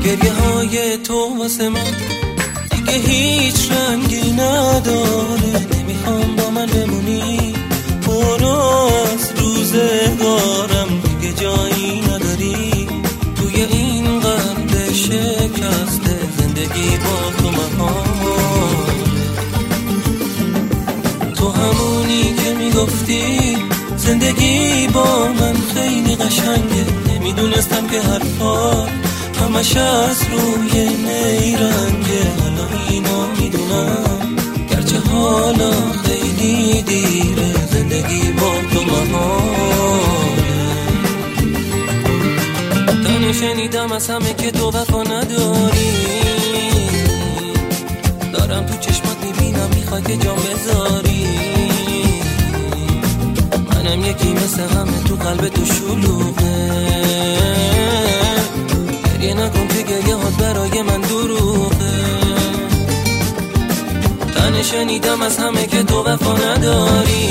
گریه های تو واسه من دیگه هیچ رنگی نداره. نمیخوام با من بمونی، برو از روزگارم، دیگه جایی نداری توی این قلب شکسته. زندگی با تو محاله. تو همونی که میگفتی زندگی با من خیلی قشنگه. نمیدونستم که حرفات همش از روی نیرنگه. حالا اینو میدونم گرچه حالا خیلی دیره. زندگی با تو محاله. تنه شنیدم از همه که تو وفا نداری. دارم تو چشمات میبینم میخوای که جام بذاری. منم یکی مثل همه تو قلب تو شلوغه. گریه نکن که گریه هات برای من دروغه. تنه شنیدم از همه که تو وفا نداری.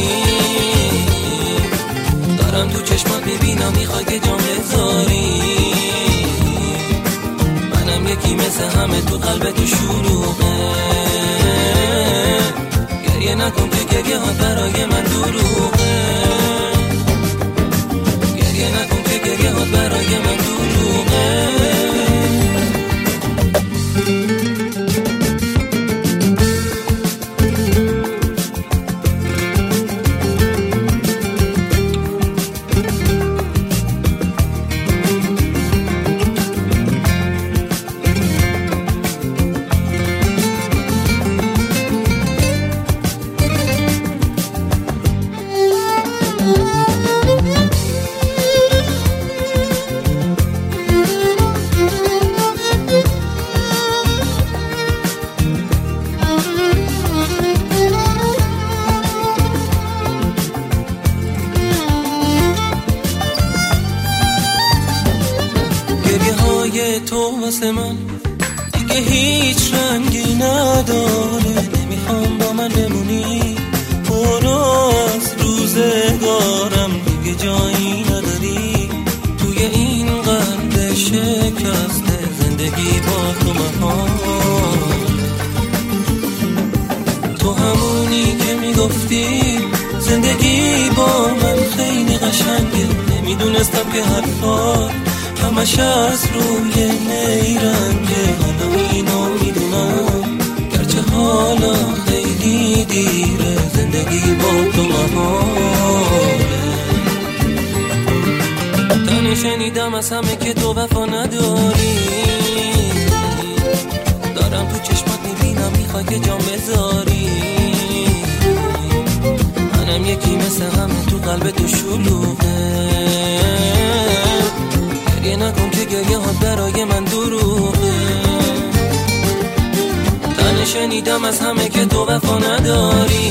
دارم تو چشمات میبینم میخوای که جام بذاری. منم یکی مثل همه تو قلب تو شلوغه. گریه نکن که گریه هات برای من دروغه. گریه نکن که گریه هات برای من دروغه. تو واسه من دیگه هیچ رنگی نداره. نمیخوام با من بمونی، برو از روزگارم، دیگه جایی نداری توی این قلب شکسته. زندگی با تو محاله. تو همونی که میگفتی زندگی با من خیلی قشنگه. نمیدونستم که حرفات همش از روی نیرنگه. حالا اینو میدونم گرچه حالا خیلی دیره. زندگی با تو محاله. تنه شنیدم از همه که تو وفا نداری. دارم تو چشمات میبینم میخوای که جام بذاری. منم یکی مثل همه تو قلب تو شلوغه. گریه نکن که گریه هات برای من دروغه. تنه شنیدم از همه که تو وفا نداری.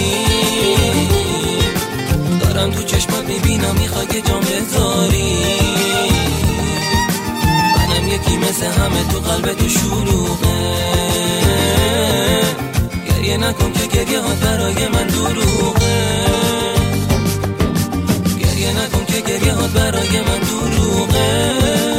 دارم تو چشمات میبینم میخوای که جام بذاری. منم یکی مثل همه تو قلب تو شلوغه. گریه نکن که گریه هات برای من دروغه. گریه نکن که گریه هات برای من دروغه.